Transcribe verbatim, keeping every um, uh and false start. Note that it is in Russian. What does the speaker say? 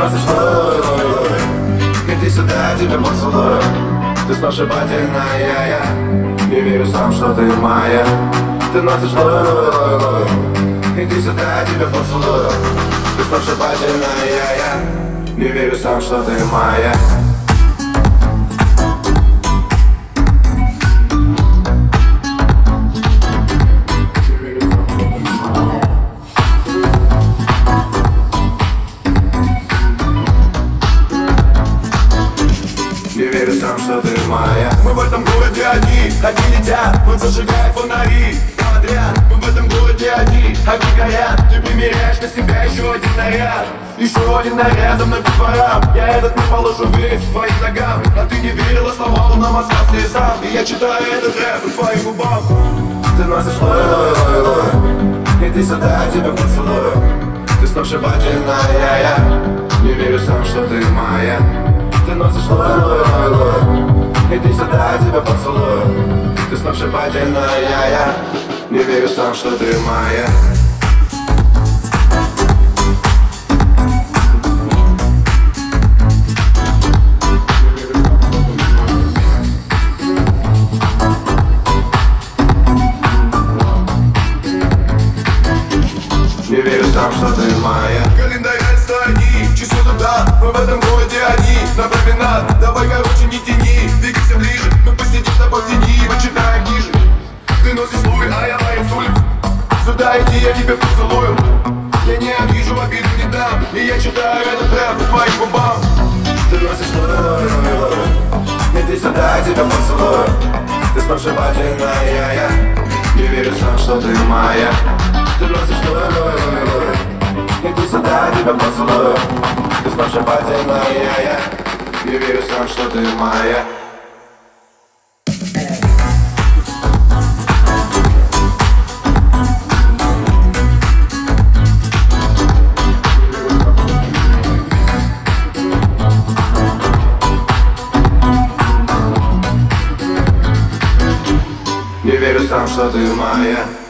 носишь лой, лой, лой. Иди сюда, я тебя поцелую. Ты сногсшибательная, я не верю сам, что ты моя. Ты носишь лой, лой, лой, лой. Иди сюда, я тебя поцелую. Ты сногсшибательная, я не верю сам, что ты моя. Не верю сам, что ты моя. Мы в этом городе одни, одни летят, мы зажигаем фонари подряд. Мы в этом городе одни, огни горят. Ты примеряешь на себя еще один наряд. Еще один наряд за мной по дворам. Я этот не положу весь твоим ногам. А ты не верила словам на московские сам. И я читаю этот рэп по твоим губам. Ты носишь лой, лой, лой, лой. Иди сюда, я тебя поцелую. Ты сногсшибательная, я не верю сам, что ты моя. Ты носишь лой, лой, лой, лой. Иди сюда, я тебя поцелую. Ты сногсшибательная, я не верю сам, что ты моя. Не верю сам, что ты моя. Календарь сторони, часы туда. Мы в этом городе одни, на променад. Давай, короче, не тяни, двигайся ближе. Мы посидим с тобой в тени, почитаем ниже. Ты носишь луи, а я лаю с улиц. Сюда иди, я тебя поцелую. Я не обижу, обиду не дам. И я читаю этот рэп по твоим губам. Ты носишь луи, луи, луи, луи. Иди сюда, я тебя поцелую. Ты сногсшибательная, я не верю сам, что ты моя. Ты носишь луи, луи, луи, луи. Иди сюда, я тебя поцелую. Ты сногсшибательная, я не верю сам, что ты моя. Не верю сам, что ты моя.